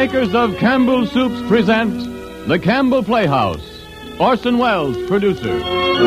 makers of Campbell Soups present The Campbell Playhouse. Orson Welles, producer.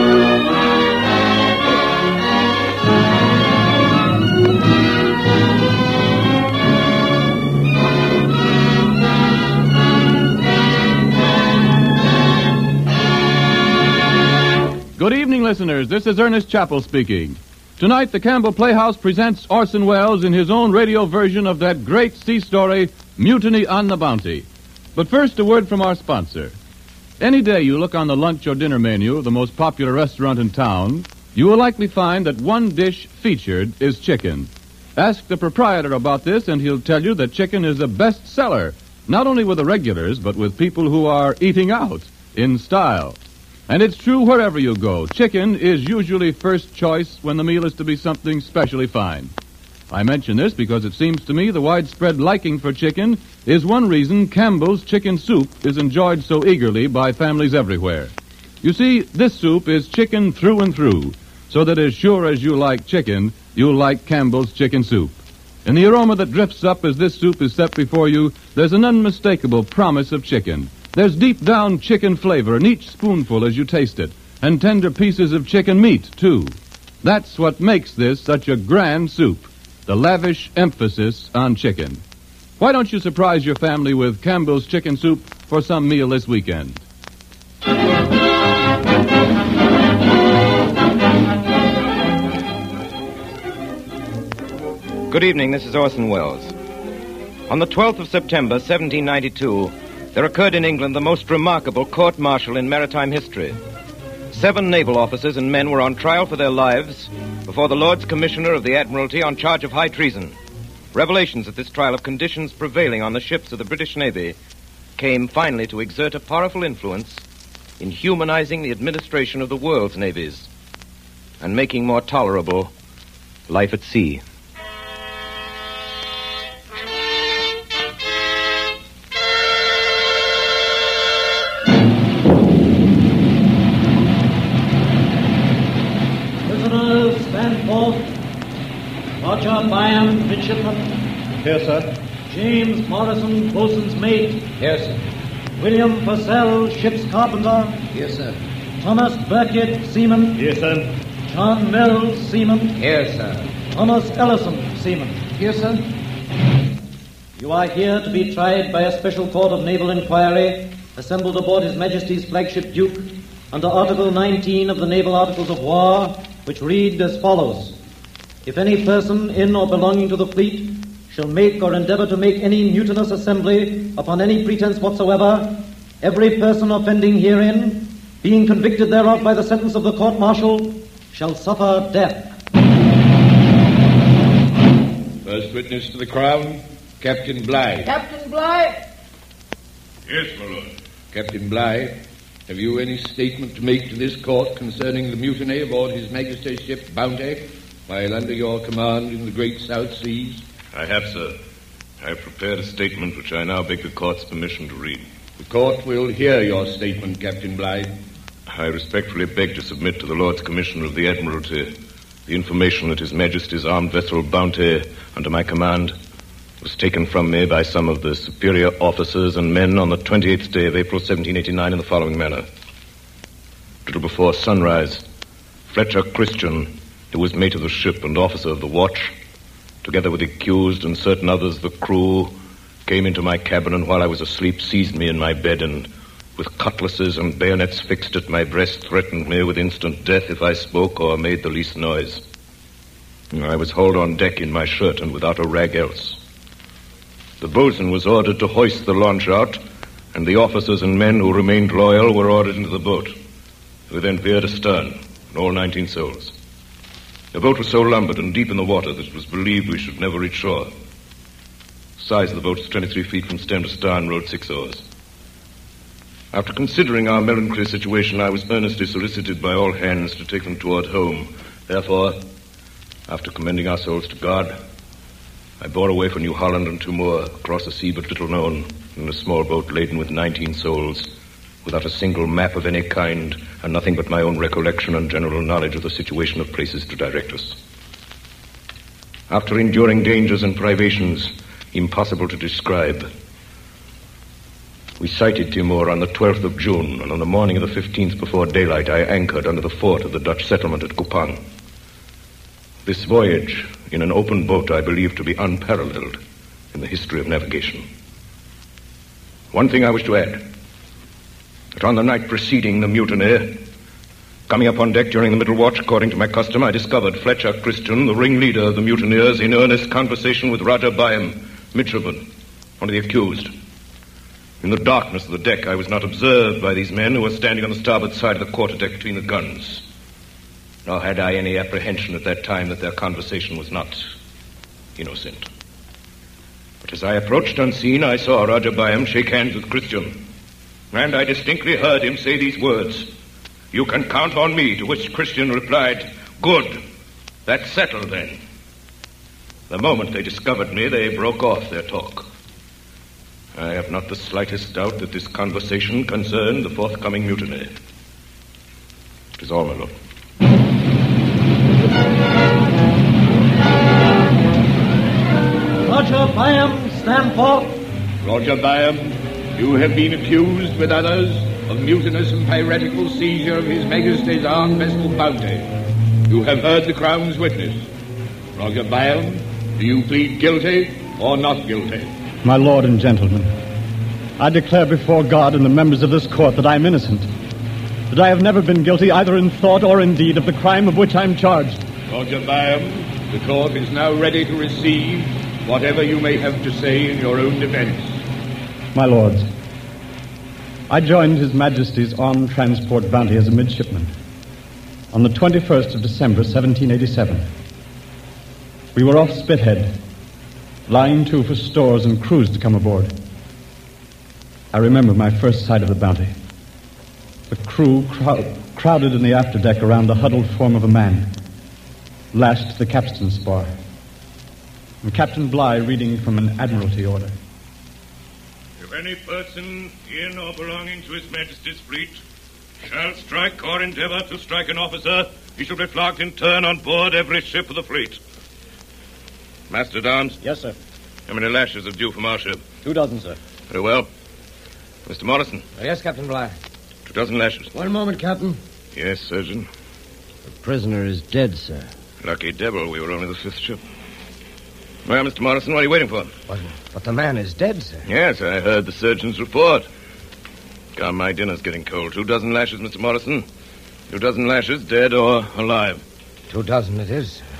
Good evening, listeners. This is Ernest Chappell speaking. Tonight, the Campbell Playhouse presents Orson Welles in his own radio version of that great sea story, Mutiny on the Bounty. But first, a word from our sponsor. Any day you look on the lunch or dinner menu of the most popular restaurant in town, you will likely find that one dish featured is chicken. Ask the proprietor about this, and he'll tell you that chicken is a bestseller, not only with the regulars, but with people who are eating out in style. And it's true wherever you go. Chicken is usually first choice when the meal is to be something specially fine. I mention this because it seems to me the widespread liking for chicken is one reason Campbell's chicken soup is enjoyed so eagerly by families everywhere. You see, this soup is chicken through and through, so that as sure as you like chicken, you'll like Campbell's chicken soup. In the aroma that drifts up as this soup is set before you, there's an unmistakable promise of chicken. There's deep-down chicken flavor in each spoonful as you taste it, and tender pieces of chicken meat, too. That's what makes this such a grand soup, the lavish emphasis on chicken. Why don't you surprise your family with Campbell's chicken soup for some meal this weekend? Good evening, this is Orson Welles. On the 12th of September, 1792, there occurred in England the most remarkable court-martial in maritime history. 7 naval officers and men were on trial for their lives before the Lords Commissioner of the Admiralty on charge of high treason. Revelations at this trial of conditions prevailing on the ships of the British Navy came finally to exert a powerful influence in humanizing the administration of the world's navies and making more tolerable life at sea. Roger Byam, midshipman. Here, sir. James Morrison, boatswain's mate. Here, sir. William Purcell, ship's carpenter. Here, sir. Thomas Burkitt, seaman. Here, sir. John Mills, seaman. Here, sir. Thomas Ellison, seaman. Here, sir. You are here to be tried by a special court of naval inquiry assembled aboard His Majesty's flagship Duke under Article 19 of the Naval Articles of War, which read as follows. If any person in or belonging to the fleet shall make or endeavor to make any mutinous assembly upon any pretense whatsoever, every person offending herein, being convicted thereof by the sentence of the court-martial, shall suffer death. First witness to the Crown, Captain Bligh. Captain Bligh? Yes, my lord. Captain Bligh, have you any statement to make to this court concerning the mutiny aboard His Majesty's ship Bounty, while under your command in the great South Seas? I have, sir. I have prepared a statement which I now beg the court's permission to read. The court will hear your statement, Captain Bligh. I respectfully beg to submit to the Lords Commissioner of the Admiralty the information that His Majesty's armed vessel Bounty, under my command, was taken from me by some of the superior officers and men on the 28th day of April 1789 in the following manner. A little before sunrise, Fletcher Christian, who was mate of the ship and officer of the watch, together with the accused and certain others of the crew, came into my cabin and while I was asleep seized me in my bed and, with cutlasses and bayonets fixed at my breast, threatened me with instant death if I spoke or made the least noise. I was hauled on deck in my shirt and without a rag else. The boatswain was ordered to hoist the launch out, and the officers and men who remained loyal were ordered into the boat. We then veered astern, and all 19 souls. The boat was so lumbered and deep in the water that it was believed we should never reach shore. The size of the boat was 23 feet from stem to stern, rowed 6 oars. After considering our melancholy situation, I was earnestly solicited by all hands to take them toward home. Therefore, after commending our souls to God, I bore away for New Holland and Timor, across a sea but little known, in a small boat laden with 19 souls, without a single map of any kind, and nothing but my own recollection and general knowledge of the situation of places to direct us. After enduring dangers and privations impossible to describe, We sighted Timor on the 12th of June, and on the morning of the 15th before daylight, I anchored under the fort of the Dutch settlement at Kupang. This voyage, in an open boat, I believe to be unparalleled in the history of navigation. One thing I wish to add, that on the night preceding the mutiny, coming up on deck during the middle watch, according to my custom, I discovered Fletcher Christian, the ringleader of the mutineers, in earnest conversation with Raja Byam, midshipman, one of the accused. In the darkness of the deck, I was not observed by these men who were standing on the starboard side of the quarterdeck between the guns. Nor had I any apprehension at that time that their conversation was not innocent. But as I approached unseen, I saw Raja Byam shake hands with Christian. And I distinctly heard him say these words, "You can count on me," to which Christian replied, "Good. That's settled then." The moment they discovered me, they broke off their talk. I have not the slightest doubt that this conversation concerned the forthcoming mutiny. It is all, my lord. Roger Byam, stand forth. Roger Byam, you have been accused with others of mutinous and piratical seizure of His Majesty's armed vessel Bounty. You have heard the Crown's witness. Roger Byam, do you plead guilty or not guilty? My lord and gentlemen, I declare before God and the members of this court that I am innocent, that I have never been guilty either in thought or in deed of the crime of which I am charged. Roger Byam, the court is now ready to receive whatever you may have to say in your own defense. My lords, I joined His Majesty's Armed Transport Bounty as a midshipman on the 21st of December, 1787. We were off Spithead, lying to for stores and crews to come aboard. I remember my first sight of the Bounty. The crew crowded in the afterdeck around the huddled form of a man, lashed to the capstan spar, and Captain Bligh reading from an Admiralty order. If any person in or belonging to His Majesty's fleet shall strike or endeavor to strike an officer, he shall be flogged in turn on board every ship of the fleet. Master at Arms? Yes, sir. How many lashes are due from our ship? 2 dozen, sir. Very well. Mr. Morrison? Yes, Captain Bligh. 2 dozen lashes. 1 moment, Captain. Yes, Surgeon. The prisoner is dead, sir. Lucky devil, we were only the 5th ship. Well, Mr. Morrison, what are you waiting for? But the man is dead, sir. Yes, I heard the surgeon's report. Come, my dinner's getting cold. 2 dozen lashes, Mr. Morrison. 2 dozen lashes, dead or alive. 2 dozen it is, sir.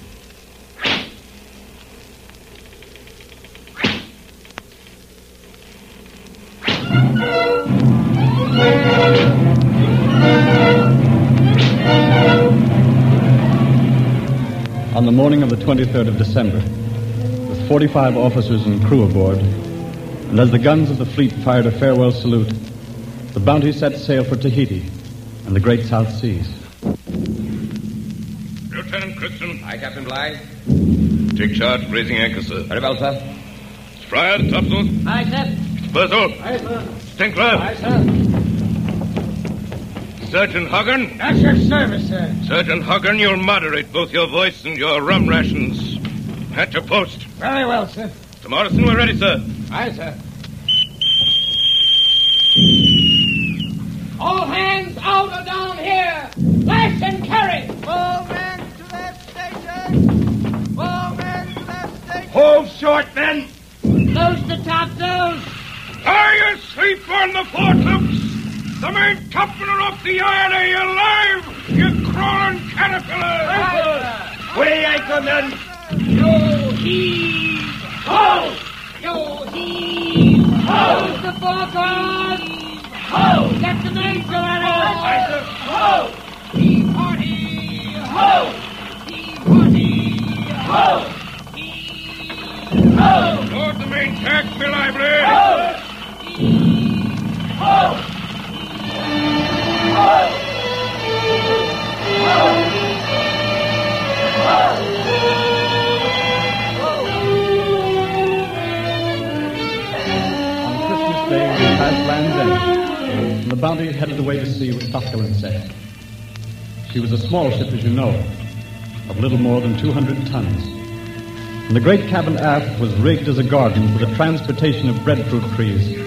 On the morning of the 23rd of December, with 45 officers and crew aboard, and as the guns of the fleet fired a farewell salute, the Bounty set sail for Tahiti and the great South Seas. Lieutenant Christian. Aye, Captain Bligh. Take charge of raising anchor, sir. Very well, sir. Fryer, the topsails. Aye, sir. Purcell. Aye, sir. Stinkler. Aye, sir. Sergeant Hoggan. At your service, sir. Sergeant Hoggan, you'll moderate both your voice and your rum rations. At your post. Very well, sir. Mr. Morrison, we're ready, sir. Aye, sir. All hands out or down here. Lash and carry. All men to their stations! All men to their stations! Hold short, men. Close the topsails. Are you asleep on the foretopes? The main topmen are off the yard. Are you alive, you crawling caterpillar? We anchormen! Yo heave ho! Yo heave ho! The foreground! Ho! Get the mainsail at it! Ho! Heave hearty! Ho! Heave hearty! Ho! Heave ho! Lord the main tack, be lively. Ho! Heave ho! On Christmas Day, we passed Land's End, and the Bounty headed away to sea with topgallant set. She was a small ship, as you know, of little more than 200 tons. And the great cabin aft was rigged as a garden for the transportation of breadfruit trees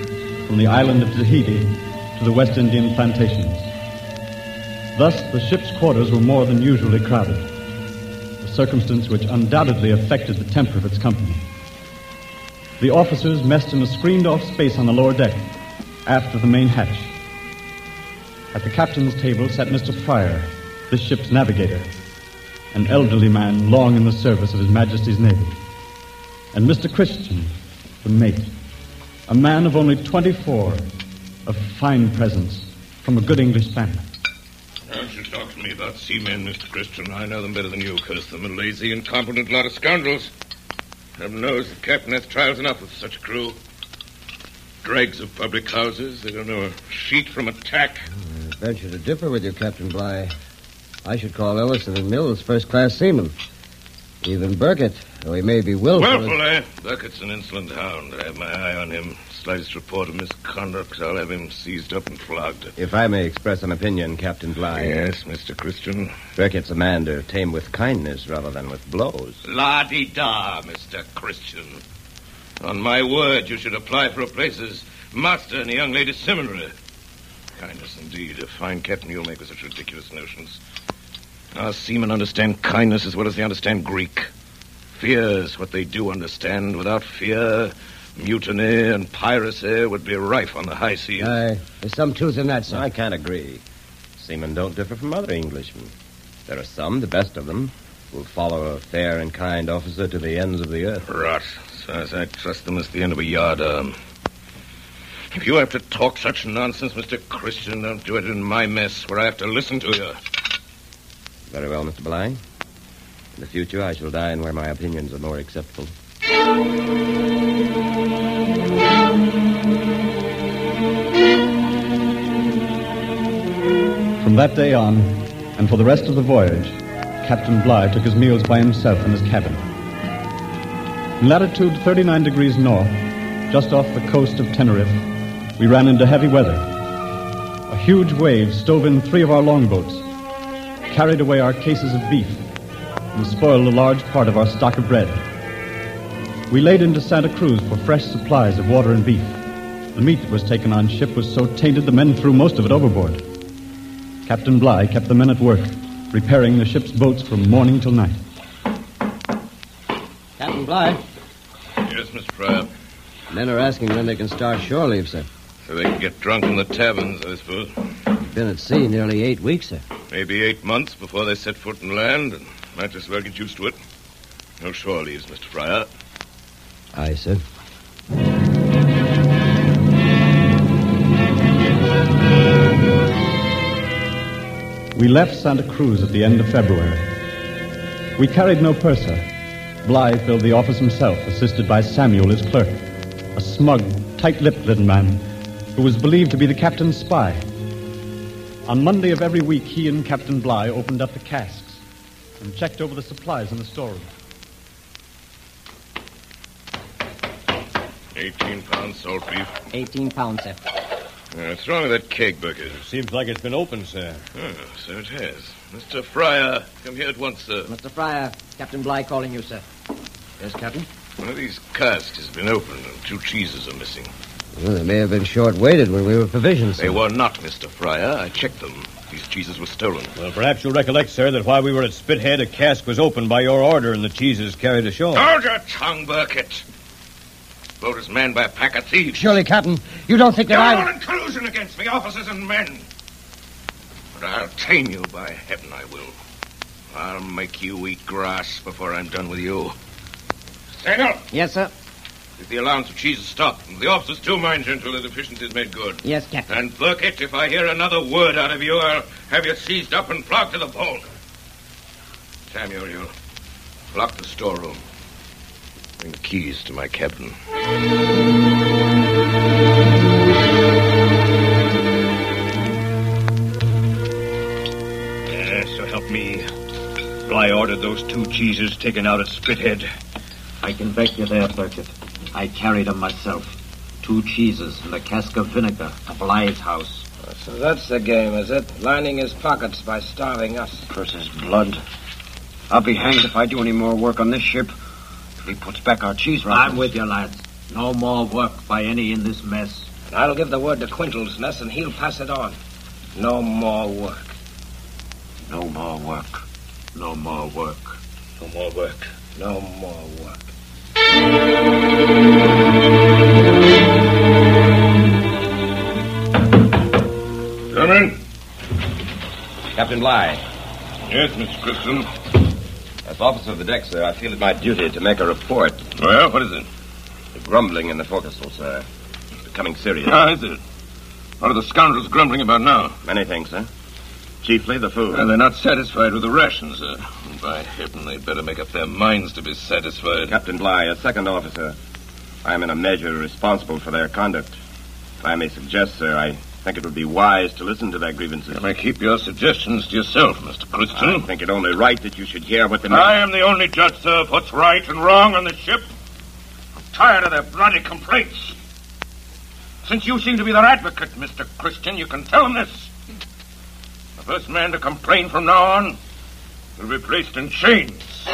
from the island of Tahiti to the West Indian plantations. Thus, the ship's quarters were more than usually crowded, a circumstance which undoubtedly affected the temper of its company. The officers messed in a screened-off space on the lower deck, aft of the main hatch. At the captain's table sat Mr. Fryer, this ship's navigator, an elderly man long in the service of His Majesty's Navy, and Mr. Christian, the mate, a man of only 24, of fine presence, from a good English family. Don't you talk to me about seamen, Mr. Christian. I know them better than you. Curse them, a lazy, incompetent lot of scoundrels. Heaven knows the captain has trials enough with such a crew. Dregs of public houses. They don't know a sheet from a tack. I venture to differ with you, Captain Bligh. I should call Ellison and Mills first-class seamen. Even Burkett, though he may be willful... Willful, eh? Burkett's an insolent hound. I have my eye on him. Slightest report of misconduct, I'll have him seized up and flogged. If I may express an opinion, Captain Bligh... Yes, Mr. Christian? Burkett's a man to tame with kindness rather than with blows. La-di-da, Mr. Christian. On my word, you should apply for a place as master in the young ladies' seminary. Kindness, indeed. A fine captain you'll make with such ridiculous notions. Our seamen understand kindness as well as they understand Greek. Fear is what they do understand. Without fear, mutiny and piracy would be rife on the high seas. There's some truth in that, sir. I can't agree. Seamen don't differ from other Englishmen. There are some, the best of them, who will follow a fair and kind officer to the ends of the earth. Rot. As far as I trust them as the end of a yardarm. If you have to talk such nonsense, Mr. Christian, don't do it in my mess where I have to listen to you. Very well, Mr. Bligh. In the future, I shall dine where my opinions are more acceptable. From that day on, and for the rest of the voyage, Captain Bligh took his meals by himself in his cabin. In latitude 39 degrees north, just off the coast of Tenerife, we ran into heavy weather. A huge wave stove in 3 of our longboats, carried away our cases of beef, and spoiled a large part of our stock of bread. We laid into Santa Cruz for fresh supplies of water and beef. The meat that was taken on ship was so tainted the men threw most of it overboard. Captain Bligh kept the men at work, repairing the ship's boats from morning till night. Captain Bligh? Yes, Mr. Fryer. Men are asking when they can start shore leave, sir. So they can get drunk in the taverns, I suppose. We've been at sea nearly 8 weeks, sir. Maybe 8 months before they set foot in land, and might just well get used to it. No shore leaves, Mr. Fryer. Aye, sir. We left Santa Cruz at the end of February. We carried no purser. Bligh filled the office himself, assisted by Samuel, his clerk, a smug, tight-lipped little man who was believed to be the captain's spy. On Monday of every week, he and Captain Bligh opened up the casks and checked over the supplies in the storeroom. 18 pounds salt beef. 18 pounds, sir. What's wrong with that keg, Bucket? Seems like it's been opened, sir. Oh, so it has. Mr. Fryer, come here at once, sir. Mr. Fryer, Captain Bligh calling you, sir. Yes, Captain? One of these casks has been opened and 2 cheeses are missing. Well, they may have been short-weighted when we were provisioned, sir. They were not, Mr. Fryer. I checked them. These cheeses were stolen. Well, perhaps you'll recollect, sir, that while we were at Spithead, a cask was opened by your order and the cheeses carried ashore. Hold your tongue, Burkett. Boat is manned by a pack of thieves. Surely, Captain, you don't think that You're all in collusion against me, officers and men. But I'll tame you, by heaven I will. I'll make you eat grass before I'm done with you. Stand up. Yes, sir. If the allowance of cheese is stopped, and the officers too, mind you, until the deficiency is made good. Yes, Captain. And Burkett, if I hear another word out of you, I'll have you seized up and flogged to the bone. Samuel, you lock the storeroom. Bring the keys to my cabin. So help me. Bligh ordered those 2 cheeses taken out at Spithead. I can back you there, Burkett. I carried them myself. 2 cheeses and a cask of vinegar to Bligh's house. So that's the game, is it? Lining his pockets by starving us. Curse his blood. I'll be hanged if I do any more work on this ship. If he puts back our cheese rations. I'm with you, lads. No more work by any in this mess. And I'll give the word to Quintlesness, and he'll pass it on. No more work. No more work. No more work. No more work. No more work. Come in. Captain Bligh. Yes, Mr. Christian. As officer of the deck, sir, I feel it my duty to make a report. Well, what is it? The grumbling in the forecastle, sir. It's becoming serious. Ah, is it? What are the scoundrels grumbling about now? Many things, sir. Chiefly the food. Well, they're not satisfied with the rations, sir. And by heaven, they'd better make up their minds to be satisfied. Captain Bligh, as second officer, I am in a measure responsible for their conduct. If I may suggest, sir, I think it would be wise to listen to their grievances. You may keep your suggestions to yourself, Mr. Christian. I think it only right that you should hear what the men... I am the only judge, sir, of what's right and wrong on the ship. I'm tired of their bloody complaints. Since you seem to be their advocate, Mr. Christian, you can tell them this. The first man to complain from now on will be placed in chains.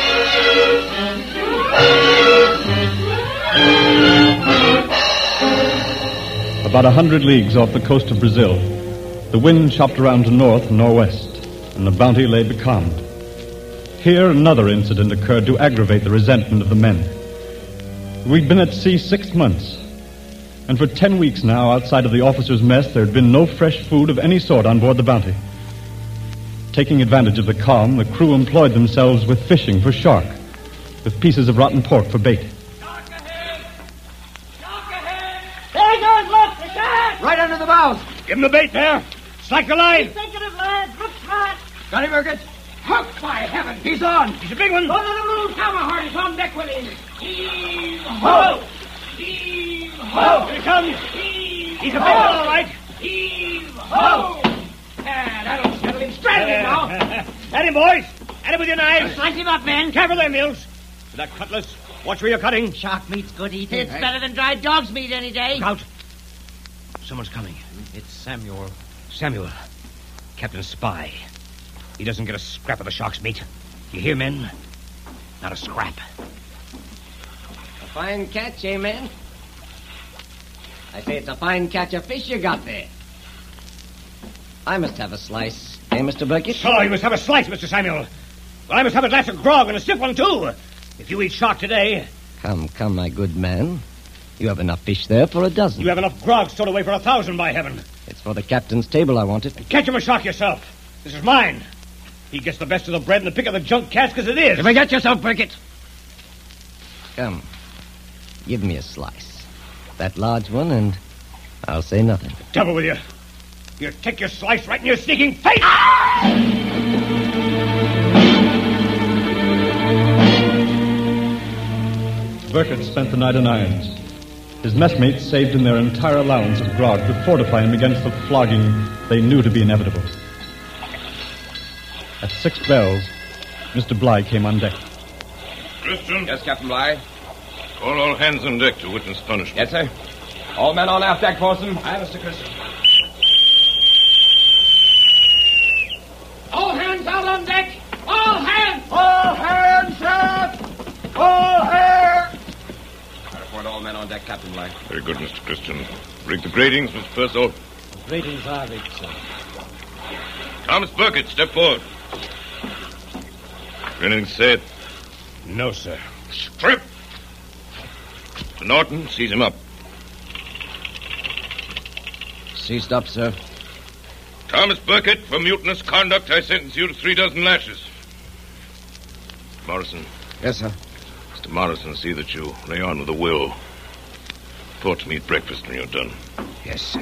About 100 leagues off the coast of Brazil, the wind chopped around to north and northwest, and the Bounty lay becalmed. Here another incident occurred to aggravate the resentment of the men. We'd been at sea 6 months, and for 10 weeks now, outside of the officers' mess, there had been no fresh food of any sort on board the Bounty. Taking advantage of the calm, the crew employed themselves with fishing for shark, with pieces of rotten pork for bait. There goes, look, the shark! Right under the bows. Give him the bait there. Strike the line. Thinking of lads, look smart. Got him, Burkett? Hook, by heaven! He's on. He's a big one. Go to the moon, Hammerheart is on deck with him. Heave ho! Heave Here he comes. He's a big one, all right. Heave ho! That'll settle him straight in now. At him, boys. At him with your knives. Slice him up, men. Careful there, Mills. With that cutlass, watch where you're cutting. Shark meat's good eating. It's better than dried dog's meat any day. Look out. Someone's coming. It's Samuel. Samuel. Captain Spy. He doesn't get a scrap of the shark's meat. You hear, men? Not a scrap. A fine catch, eh, men? I say it's a fine catch of fish you got there. I must have a slice, eh, Mr. Burkett? So you must have a slice, Mr. Samuel. Well, I must have a glass of grog and a stiff one, too. If you eat shark today... Come, my good man. You have enough fish there for a dozen. You have enough grog stored away for 1,000, by heaven. It's for the captain's table I want it. Catch him a shark yourself. This is mine. He gets the best of the bread and the pick of the junk cask as it is. You forget yourself, Burkett. Come, give me a slice. That large one, and I'll say nothing. Devil with you. You take your slice right in your sneaking face. Burkett spent the night in irons. His messmates saved in their entire allowance of grog to fortify him against the flogging they knew to be inevitable. At 6 bells, Mr. Bligh came on deck. Christian? Yes, Captain Bligh? Call all hands on deck to witness punishment. Yes, sir. All men on aft deck, Forson. Aye, Mr. Christian. All hands out on deck! All hands! All hands, sir! All hands! I report all men on deck, Captain Bligh. Very good, Mr. Christian. Rig the gratings, Mr. Purcell. Gratings are rigged, sir. Thomas Burkett, step forward. Anything said? No, sir. Strip! Mr. Norton, seize him up. Seized up, sir. Thomas Burkett, for mutinous conduct, I sentence you to 3 dozen lashes. Morrison. Yes, sir. Mr. Morrison, see that you lay on with a will. Report to me at breakfast when you're done. Yes, sir.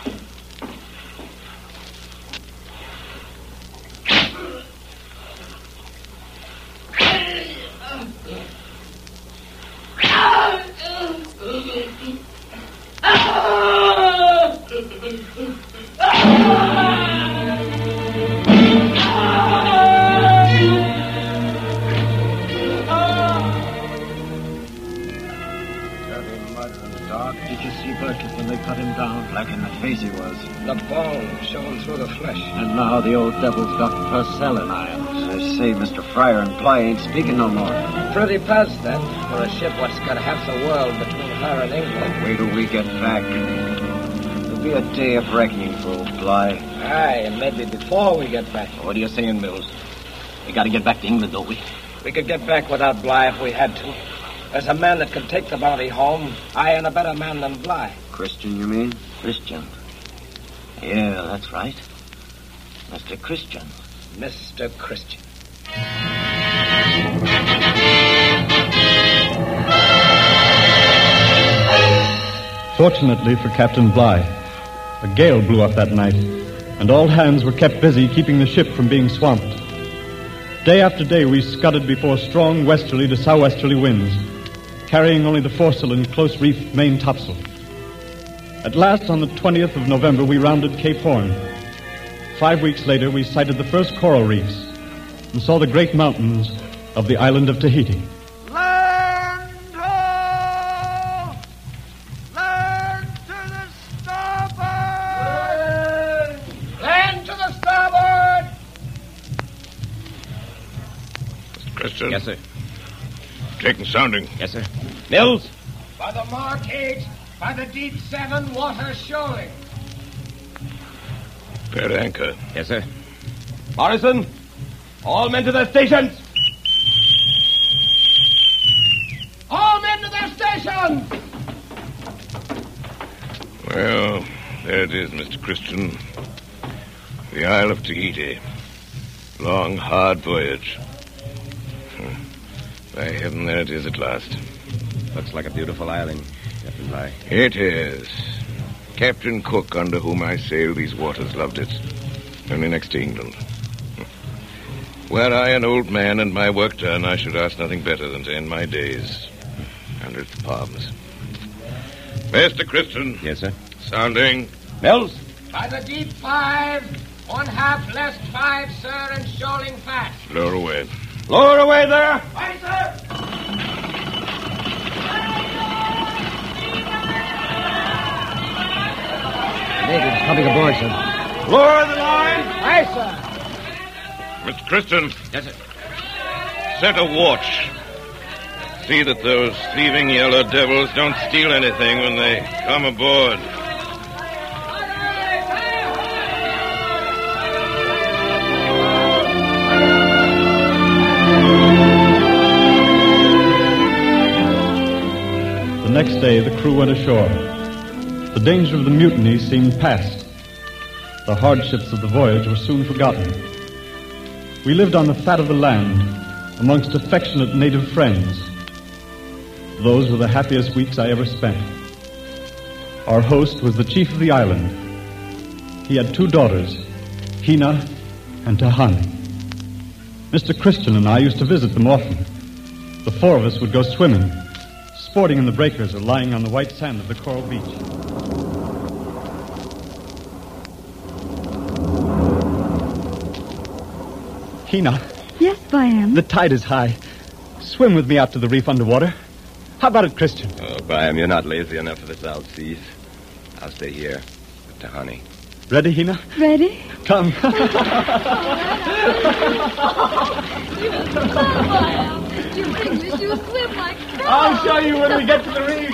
Did you see Burkett when they cut him down? Black in the face he was. The bone showing through the flesh. And now the old devil's got Purcell in irons. I say, Mr. Fryer and Bligh ain't speaking no more. Pretty past that for a ship what's got half the world between her and England. Wait till we get back. must be a day of reckoning for old Bligh. Aye, and maybe before we get back. What are you saying, Mills? We gotta get back to England, don't we? We could get back without Bligh if we had to. There's a man that can take the bounty home. I ain't a better man than Bligh. Christian, you mean? Christian. Yeah, that's right. Mr. Christian. Mr. Christian. Fortunately for Captain Bligh, a gale blew up that night, and all hands were kept busy keeping the ship from being swamped. Day after day, we scudded before strong westerly to southwesterly winds, carrying only the foresail and close-reefed main topsail. At last, on the 20th of November, we rounded Cape Horn. 5 weeks later, we sighted the first coral reefs and saw the great mountains of the island of Tahiti. Land ho! Land to the starboard! Land to the starboard! Mr. Christian? Yes, sir. Taking sounding. Yes, sir. Mills? By the Mark 8, by the Deep 7, water shoaling. Fair anchor. Yes, sir. Morrison, all men to their stations. All men to their stations! Well, there it is, Mr. Christian. The Isle of Tahiti. Long, hard voyage. By heaven, there it is at last. Looks like a beautiful island, Captain Bligh. It is. Captain Cook, under whom I sail these waters, loved it. Only next to England. Were I an old man and my work done, I should ask nothing better than to end my days under its palms. Mr. Christian. Yes, sir. Sounding. Mills? By the Deep 5, 1/2 less 5, sir, and shoaling fast. Lower away. Lower away there. Aye, sir. Natives coming aboard, sir. Lower the line. Aye, sir. Mr. Christian. Yes, sir. Set a watch. See that those thieving yellow devils don't steal anything when they come aboard. The next day, the crew went ashore. The danger of the mutiny seemed past. The hardships of the voyage were soon forgotten. We lived on the fat of the land, amongst affectionate native friends. Those were the happiest weeks I ever spent. Our host was the chief of the island. He had 2 daughters, Hina and Tahani. Mr. Christian and I used to visit them often. The 4 of us would go swimming, sporting in the breakers or lying on the white sand of the coral beach. Hina. Yes, Byam. The tide is high. Swim with me out to the reef underwater. How about it, Christian? Oh, Byam, you're not lazy enough for the South Seas. I'll stay here with Tahani. Ready, Hina? Ready? Come. You English, you swim like that. I'll show you when we get to the reef.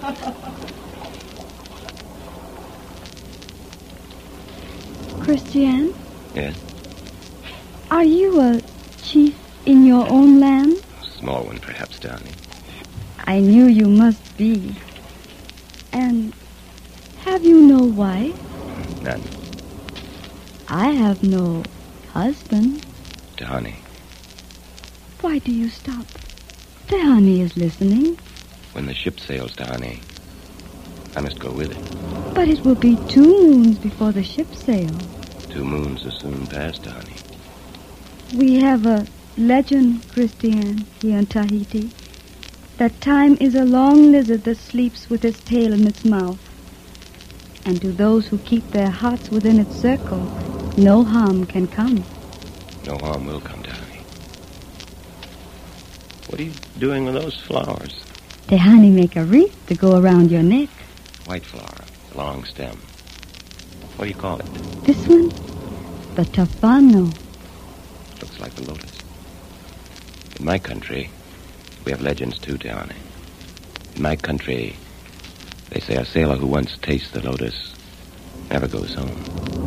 Christian, Yes? are you a chief in your own land? Small one, perhaps, Tahani. I knew you must be. And have you no wife? None. I have no husband. Tahani. Why do you stop? Tahani is listening. When the ship sails, Tahani, I must go with it. But it will be 2 moons before the ship sails. 2 moons will soon pass, Tahani. We have a legend, Christian, here in Tahiti, that time is a long lizard that sleeps with its tail in its mouth. And to those who keep their hearts within its circle, no harm can come. No harm will come, Tahani. What are you doing with those flowers? Tahani make a wreath to go around your neck. White flower, long stem. What do you call it? This one, the tafano. Looks like the lotus. In my country, we have legends too, Tahani. In my country, they say a sailor who once tastes the lotus never goes home.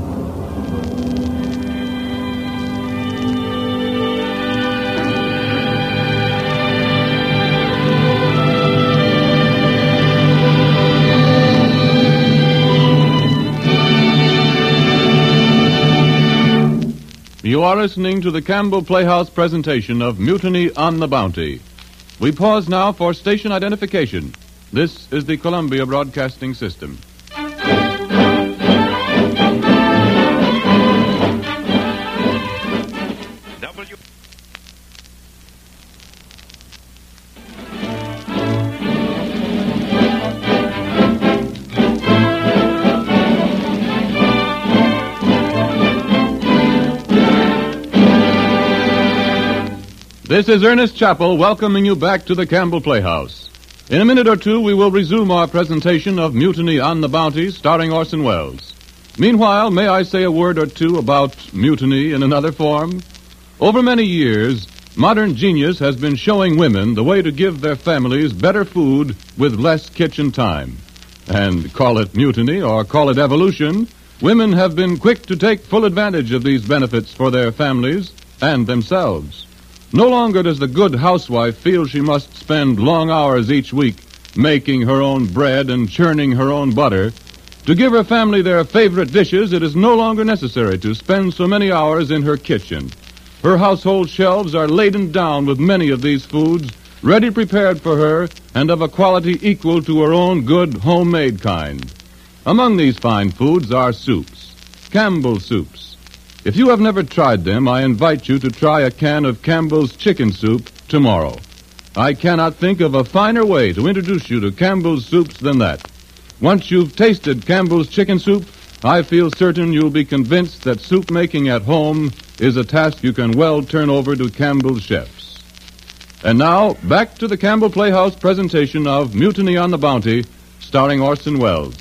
You are listening to the Campbell Playhouse presentation of Mutiny on the Bounty. We pause now for station identification. This is the Columbia Broadcasting System. This is Ernest Chappell welcoming you back to the Campbell Playhouse. In a minute or two, we will resume our presentation of Mutiny on the Bounty, starring Orson Welles. Meanwhile, may I say a word or two about mutiny in another form? Over many years, modern genius has been showing women the way to give their families better food with less kitchen time. And call it mutiny or call it evolution, women have been quick to take full advantage of these benefits for their families and themselves. No longer does the good housewife feel she must spend long hours each week making her own bread and churning her own butter. To give her family their favorite dishes, it is no longer necessary to spend so many hours in her kitchen. Her household shelves are laden down with many of these foods, ready prepared for her and of a quality equal to her own good homemade kind. Among these fine foods are soups, Campbell soups. If you have never tried them, I invite you to try a can of Campbell's chicken soup tomorrow. I cannot think of a finer way to introduce you to Campbell's soups than that. Once you've tasted Campbell's chicken soup, I feel certain you'll be convinced that soup making at home is a task you can well turn over to Campbell's chefs. And now, back to the Campbell Playhouse presentation of Mutiny on the Bounty, starring Orson Welles.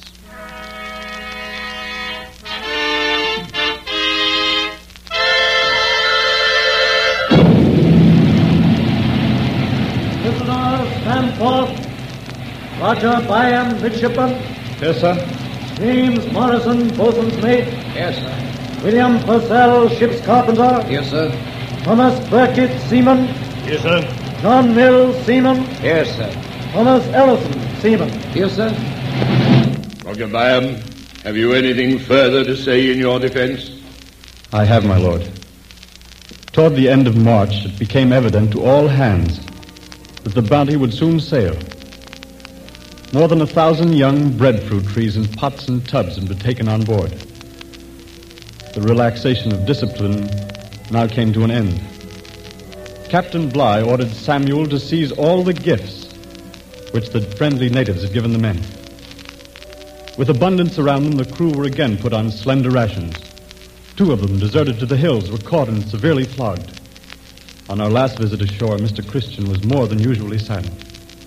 Roger Byam, midshipman. Yes, sir. James Morrison, boatswain's mate. Yes, sir. William Purcell, ship's carpenter. Yes, sir. Thomas Burkitt, seaman. Yes, sir. John Mills, seaman. Yes, sir. Thomas Ellison, seaman. Yes, sir. Roger Byam, have you anything further to say in your defense? I have, my lord. Toward the end of March, it became evident to all hands that the Bounty would soon sail. More than 1,000 young breadfruit trees in pots and tubs had been taken on board. The relaxation of discipline now came to an end. Captain Bligh ordered Samuel to seize all the gifts which the friendly natives had given the men. With abundance around them, the crew were again put on slender rations. 2 of them, deserted to the hills, were caught and severely flogged. On our last visit ashore, Mr. Christian was more than usually silent.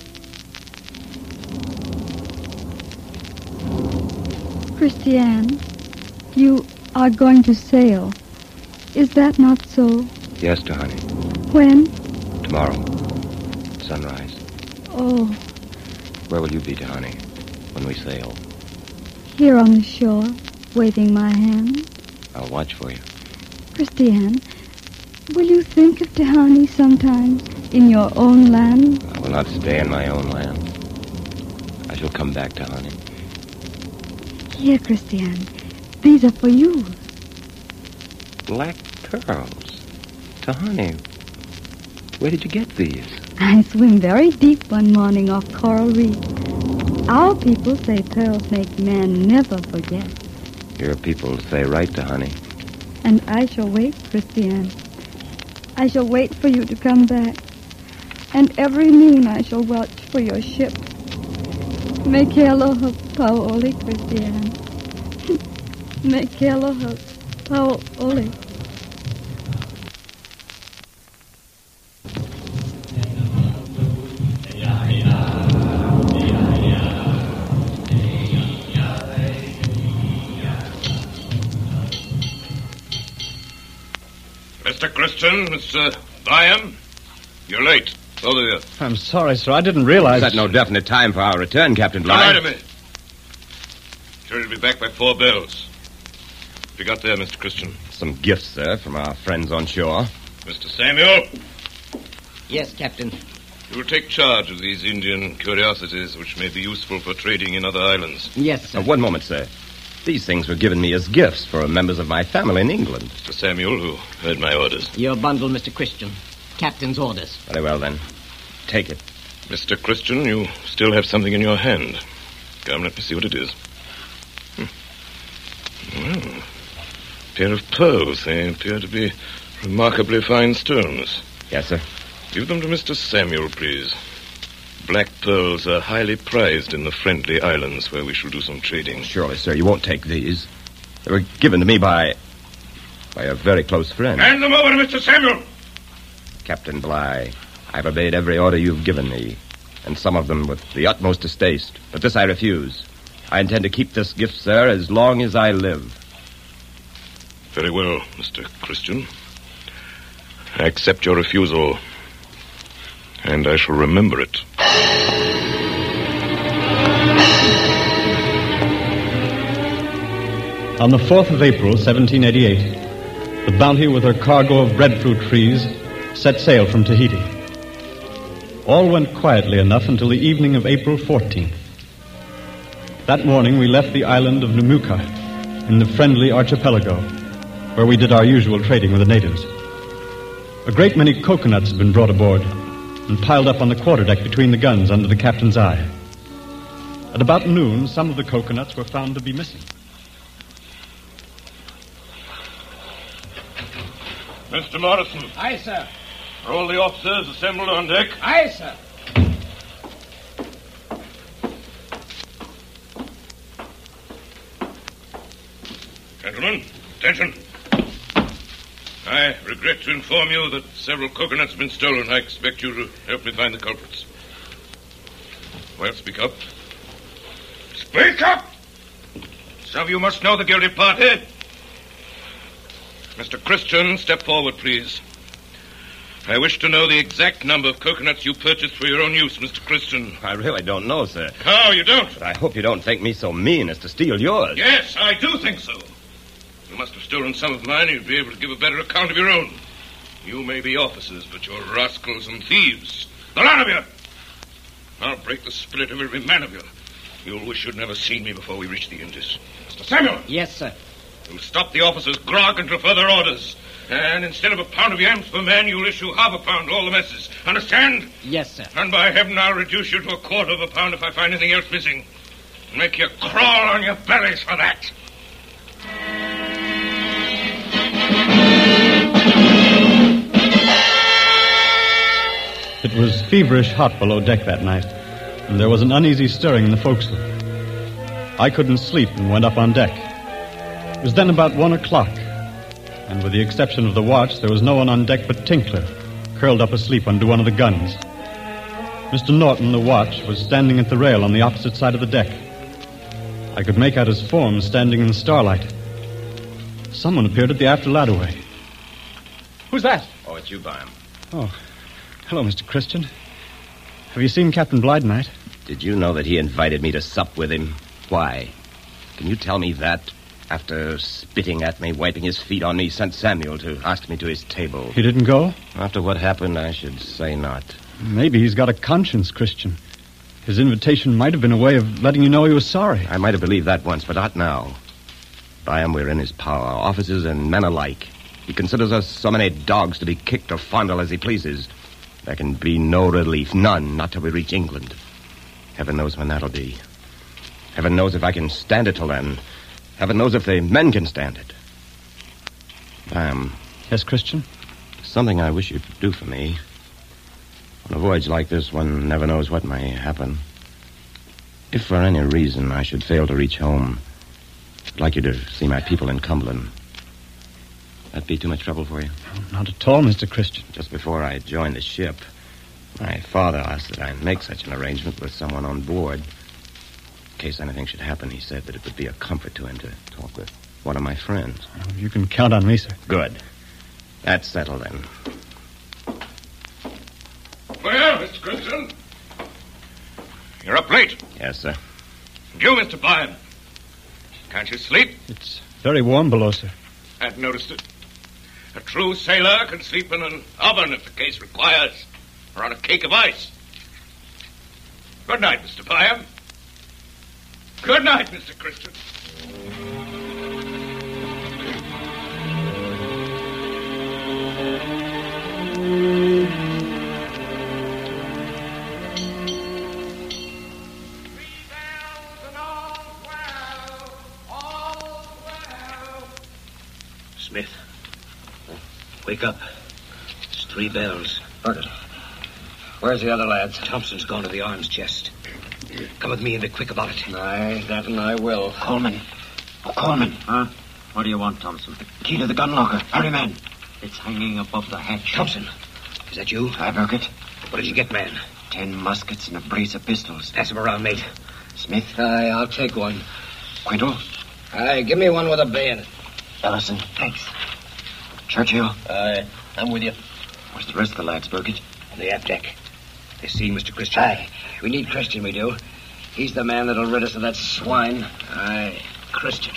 Christiane, you are going to sail. Is that not so? Yes, Tahani. When? Tomorrow. Sunrise. Oh, Where will you be, Tahani, when we sail? here on the shore, waving my hand. I'll watch for you. Christiane, will you think of Tehani sometimes in your own land? I will not stay in my own land. I shall come back, Tahani. Here, Christiane. These are for you. Black pearls. Tahani, where did you get these? I swim very deep one morning off Coral Reef. Our people say pearls make men never forget. Your people say right, Tahani. And I shall wait, Christiane. I shall wait for you to come back. And every noon I shall watch for your ship. Me aloha paoli, Christiane. Me aloha paoli. Mr. Christian, Mr. Byam, you're late, both of you. I'm sorry, sir. I didn't realize... Is that no definite time for our return, Captain Now, wait Bligh? a minute. Sure he'll be back by 4 bells. What you got there, Mr. Christian? Some gifts, sir, from our friends on shore. Mr. Samuel? Yes, Captain. You will take charge of these Indian curiosities which may be useful for trading in other islands. Yes, sir. One moment, sir. These things were given me as gifts for members of my family in England. Mr. Samuel, who heard my orders. Your bundle, Mr. Christian. Captain's orders. Very well, then. Take it. Mr. Christian, you still have something in your hand. Come, let me see what it is. Well, a pair of pearls. They appear to be remarkably fine stones. Yes, sir. Give them to Mr. Samuel, please. Black pearls are highly prized in the Friendly Islands where we shall do some trading. Surely, sir, you won't take these. They were given to me by a very close friend. Hand them over to Mr. Samuel. Captain Bligh, I've obeyed every order you've given me, and some of them with the utmost distaste. But this I refuse. I intend to keep this gift, sir, as long as I live. Very well, Mr. Christian. I accept your refusal, and I shall remember it. On the 4th of April, 1788, the Bounty with her cargo of breadfruit trees set sail from Tahiti. All went quietly enough until the evening of April 14th. That morning we left the island of Numuka in the Friendly Archipelago, where we did our usual trading with the natives. A great many coconuts had been brought aboard and piled up on the quarterdeck between the guns under the captain's eye. At about noon, some of the coconuts were found to be missing. Mr. Morrison. Aye, sir. Are all the officers assembled on deck? Aye, sir. Gentlemen, attention. I regret to inform you that several coconuts have been stolen. I expect you to help me find the culprits. Well, speak up. Speak up! Some of you must know the guilty party. Mr. Christian, step forward, please. I wish to know the exact number of coconuts you purchased for your own use, Mr. Christian. I really don't know, sir. Oh, you don't? But I hope you don't think me so mean as to steal yours. Yes, I do think so. You must have stolen some of mine. You'd be able to give a better account of your own. You may be officers, but you're rascals and thieves. The lot of you! I'll break the spirit of every man of you. You'll wish you'd never seen me before we reach the Indies. Mr. Samuel! Yes, sir. You'll stop the officers' grog until further orders. And instead of a pound of yams per man, you'll issue half a pound to all the messes. Understand? Yes, sir. And by heaven, I'll reduce you to a quarter of a pound if I find anything else missing. Make you crawl on your bellies for that. It was feverish hot below deck that night, and there was an uneasy stirring in the forecastle. I couldn't sleep and went up on deck. It was then about 1 o'clock, and with the exception of the watch, there was no one on deck but Tinkler, curled up asleep under one of the guns. Mr. Norton, the watch, was standing at the rail on the opposite side of the deck. I could make out his form standing in the starlight. Someone appeared at the after ladderway. Who's that? Oh, it's you, Byam. Oh, hello, Mr. Christian. Have you seen Captain Bligh tonight? Did you know that he invited me to sup with him? Why? Can you tell me that? After spitting at me, wiping his feet on me, sent Samuel to ask me to his table. He didn't go? After what happened, I should say not. Maybe he's got a conscience, Christian. His invitation might have been a way of letting you know he was sorry. I might have believed that once, but not now. Byam, we're in his power, officers and men alike. He considers us so many dogs to be kicked or fondled as he pleases. There can be no relief, none, not till we reach England. Heaven knows when that'll be. Heaven knows if I can stand it till then. Heaven knows if the men can stand it. Byam. Yes, Christian? Something I wish you'd do for me. On a voyage like this, one never knows what may happen. If for any reason I should fail to reach home, I'd like you to see my people in Cumberland. That'd be too much trouble for you? Not at all, Mr. Christian. Just before I joined the ship, my father asked that I make such an arrangement with someone on board. In case anything should happen, he said that it would be a comfort to him to talk with one of my friends. Oh, you can count on me, sir. Good. That's settled, then. Well, Mr. Christian, you're up late. Yes, sir. And you, Mr. Bligh. Can't you sleep? It's very warm below, sir. I've noticed it. A true sailor can sleep in an oven if the case requires, or on a cake of ice. Good night, Mr. Byam. Good night, Mr. Christian. Smith, wake up. It's 3 bells. Burkett, where's the other lads? Thompson's gone to the arms chest. Come with me and be quick about it. Aye, that and I will. Coleman. Oh, Coleman. Huh? What do you want, Thompson? The key to the gun locker. Hurry, man. It's hanging above the hatch. Thompson, is that you? Aye, Burkett. What did you get, man? 10 muskets and a brace of pistols. Pass them around, mate. Smith? Aye, I'll take one. Quintal? Aye, give me one with a bayonet. Ellison? Thanks. Churchill? Aye, I'm with you. Where's the rest of the lads, Burkett? On the aft deck. They see Mr. Christian. Aye, we need Christian, we do. He's the man that'll rid us of that swine. Aye, Christian.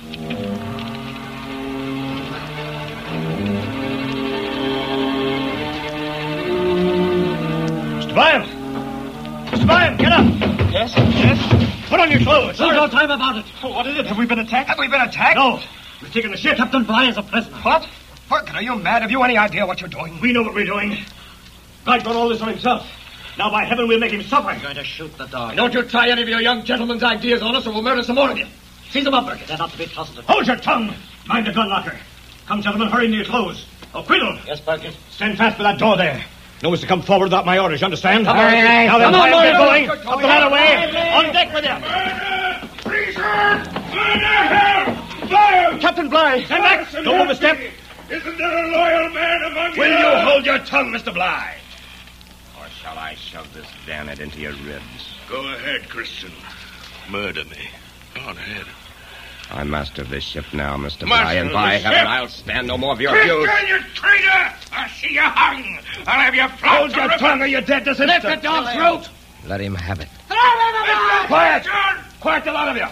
Mr. Byam! Mr. Byam, get up! Yes? Yes? Put on your clothes! There's no time about it. Oh, what is it? Have we been attacked? Have we been attacked? No. We've taken the ship. Captain Bligh is a prisoner. What? Burkett, are you mad? Have you any idea what you're doing? We know what we're doing. Bligh brought all this on himself. Now, by heaven, we'll make him suffer. I'm going to shoot the dog. Don't you try any of your young gentlemen's ideas on us, or we'll murder some more of you. Seize him up, Burkett. They're not to be trusted. Hold your tongue. Mind the gun locker. Come, gentlemen, hurry into your clothes. Oh, Quidel. Yes, Burkett. Stand fast by that door there. No one's to come forward without my orders, you understand? Come on, Now then, come on, get boys. going. Up the ladder way. On deck with you. Captain Bligh. Stand back. Don't move a step. Isn't there a loyal man among you? Will you hold your tongue, Mr. Bligh? Or shall I shove this bayonet into your ribs? Go ahead, Christian. Murder me. Go on ahead. I'm master of this ship now, Mr. Master Bligh, and of by the heaven, ship? I'll stand no more of your Christian, abuse. you traitor! I'll see you hung. I'll have you flogged. Hold your tongue or you're dead this instant. Let the dog's throat. Let him have it. Quiet! Quiet, the lot of you.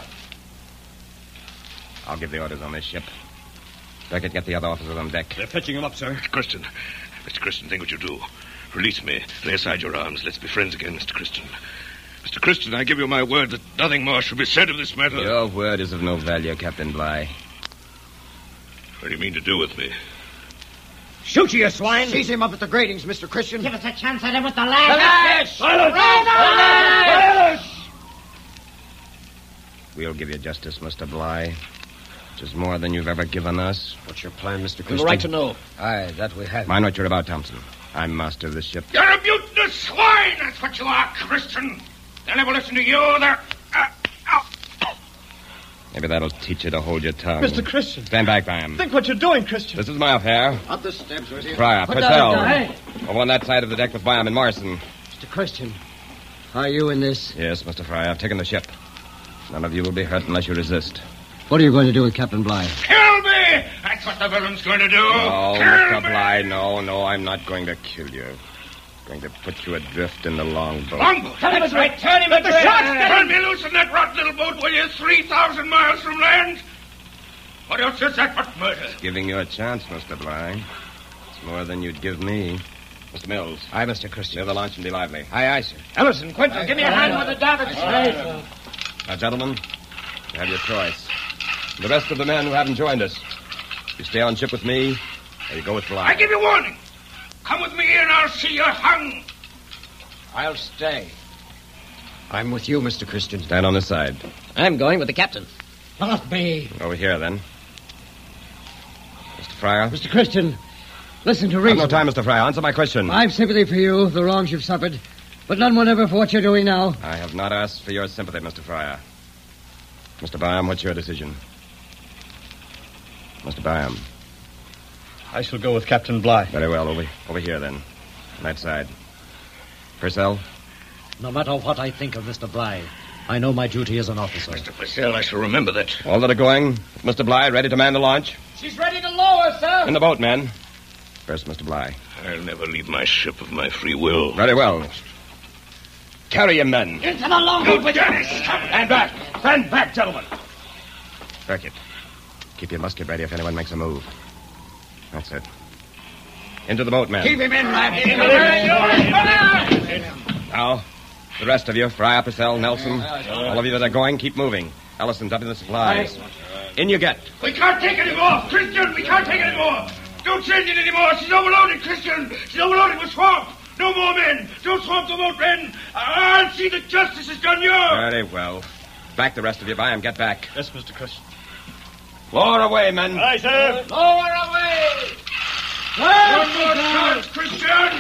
I'll give the orders on this ship. Beckett, get the other officers on deck. They're fetching him up, sir. Mr. Christian, think what you do. Release me. Lay aside your arms. Let's be friends again, Mr. Christian. Mr. Christian, I give you my word that nothing more shall be said of this matter. Your word is of no value, Captain Bligh. What do you mean to do with me? Shoot you swine! Seize him up at the gratings, Mr. Christian. Give us a chance at him with the lash. Silence! We'll give you justice, Mr. Bligh. Which is more than you've ever given us. What's your plan, Mr. Christian? We've a right to know. Aye, that we have. Mind what you're about, Thompson. I'm master of this ship. You're a mutinous swine! That's what you are, Christian. They'll never listen to you. They're... Maybe that'll teach you to hold your tongue. Mr. Christian. Stand back, Byam. Think what you're doing, Christian. This is my affair. Up the steps with you. Fryer, Put down the Purcell. gun. Over on that side of the deck with Byam and Morrison. Mr. Christian, are you in this? Yes, Mr. Fryer, I've taken the ship. None of you will be hurt unless you resist. What are you going to do with Captain Bligh? Kill me! That's what the villain's going to do. Oh, Kill Mr. me! Bligh, no, I'm not going to kill you. I'm going to put you adrift in the longboat. Longboat! Turn him right. Turn him. Let the shots get Turn him. me loose in that rotten little boat, will you? 3,000 miles from land. What else is that but murder? Giving you a chance, Mr. Bligh. It's more than you'd give me. Mr. Mills. Aye, Mr. Christian. Clear the launch and be lively. Aye, aye, sir. Ellison, Quinton, give me a hand with the davits. Now, gentlemen, you have your choice. The rest of the men who haven't joined us, you stay on ship with me, or you go with Bligh. I give you warning. Come with me and I'll see you hung. I'll stay. I'm with you, Mr. Christian. Stand on this side. I'm going with the captain. Not me. Over here, then. Mr. Fryer? Mr. Christian, listen to I've reason. no time, Mr. Fryer. Answer my question. I've sympathy for you, the wrongs you've suffered, but none whatever for what you're doing now. I have not asked for your sympathy, Mr. Fryer. Mr. Byam, what's your decision? Mr. Byam. I shall go with Captain Bligh. Very well. Over here, then. On that side. Purcell? No matter what I think of Mr. Bligh, I know my duty as an officer. Mr. Purcell, I shall remember that. All that are going. Mr. Bligh, ready to man the launch? She's ready to lower, sir. In the boat, men. First, Mr. Bligh. I'll never leave my ship of my free will. Very well. Carry him, men. Into the longboat with you. Stand back. Stand back, gentlemen. Beckett, keep your musket ready if anyone makes a move. That's it. Into the boat, men. Keep him in, lad. Now, the rest of you, Fryer, Purcell, Nelson, all of you that are going, keep moving. Allison's up in the supplies. In you get. We can't take any more. Christian, we can't take any more. Don't send it anymore. She's overloaded, Christian. She's overloaded with swamp. No more men. Don't swamp the boat, men. I'll see that justice is done yours. Very well. Back the rest of you by him. Get back. Yes, Mr. Christian. Lower away, men. Aye, sir. Lower away. One more chance, Christian.